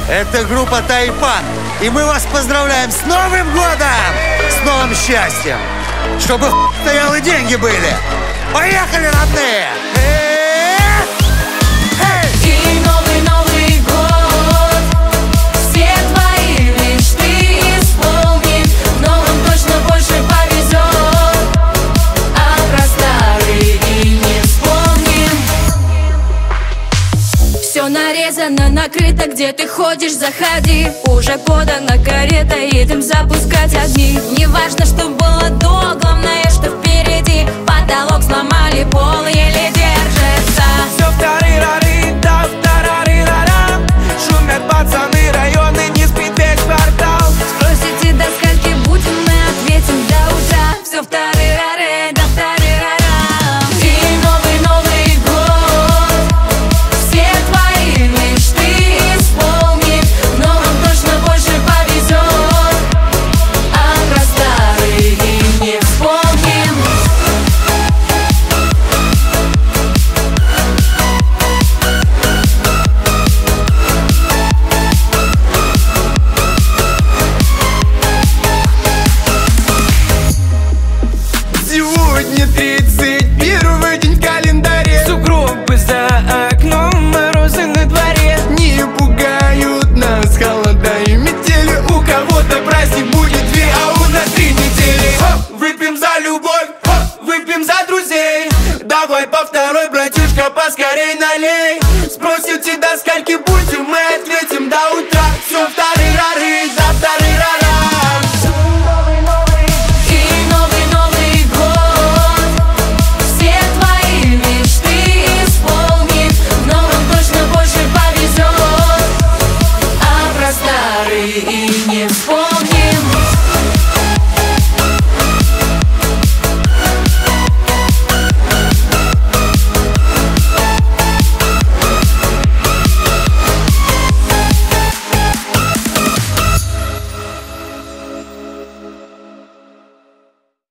Это группа Тайпан. И мы вас поздравляем с Новым годом! С новым счастьем! Чтобы стоял и деньги были! Поехали, родные! И Новый год все твои мечты исполнит. В новом точно больше повезет, а про старые и не вспомним. Все нарезано, накрыто, где ты ходишь, заходи. Уже подана карета, едем запускать огни. Не важно, что было до, главное, что впереди. Потолок сломали, пол еле держится. Все втары-рары, да втарары-рара. Шумят пацаны, районы, не спит весь квартал. Спросите, до скольки будем, мы ответим до утра. Все втары-рары, да втары-рара. И Новый год все твои мечты исполнит. В новом точно больше повезет, а про старые и не вспомним. Сегодня 31-й день в календаре. Сугробы за окном, морозы на дворе. Не пугают нас холода и метели. У кого-то праздник будет 2, а у нас 3 недели. Выпьем за любовь, выпьем за друзей. Давай по второй, братишка, поскорей налей. Спросите, до скольки будем, мы ответим до утра.